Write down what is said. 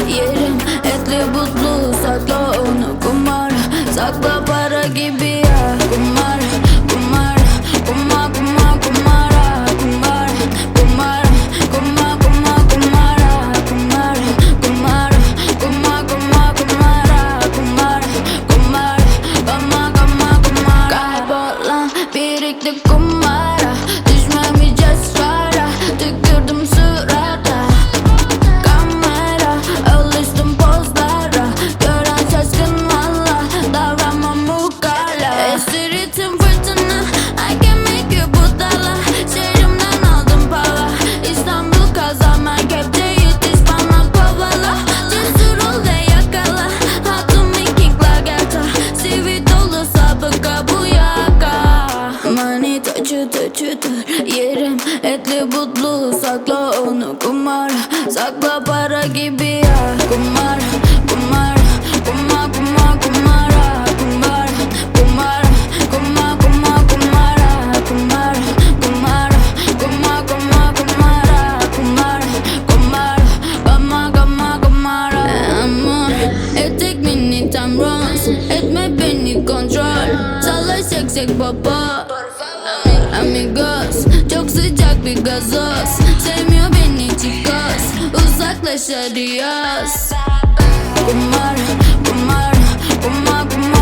Yerim etli butlu, sakla onu kumar. Sakla para gibi ya. Kumar, kumar, kumar, kumar, kumara. Kumar, kumar, kumar, kumar, kumara. Kumar, kumar, kumar, kumar, kumara. Kumar, kumar, kumar, kumar, kumara. Kaybolan birikti kumara. Düşmemeyeceğiz sonra. Tükürdüm surata. Kamera, alıştım pozlara. Gören şaşkın valla, davranmam mukalla. Esir ritim fırtına, I can make you budala. Şehrimden aldım para. İstanbul kaza, kepçe yetiş bana kovala. Cesur ol ve yakala. Hatun vikingler gerta. CV dolu sabıka bu yaka. Manita çıtır çıtır. Yerim etli butlu, sakla onu kumar. Sakla para gibi ya. Kumar, kumar, kumar, kumar, kumara. Kumar, kumar, kumar, kumar, kumara. Kumar, kumar, kumar, kumar, kumara. Kumar, kumar, kumar, kumar, kumara. Ama etek mini tam rons. Etme beni kontrol. Salla şek baba. Amigos, çok sıcak bir gazoz. Sevmiyor beni chicos, uzaklaşıyoruz. Kumar, kumar, kumar, kumar.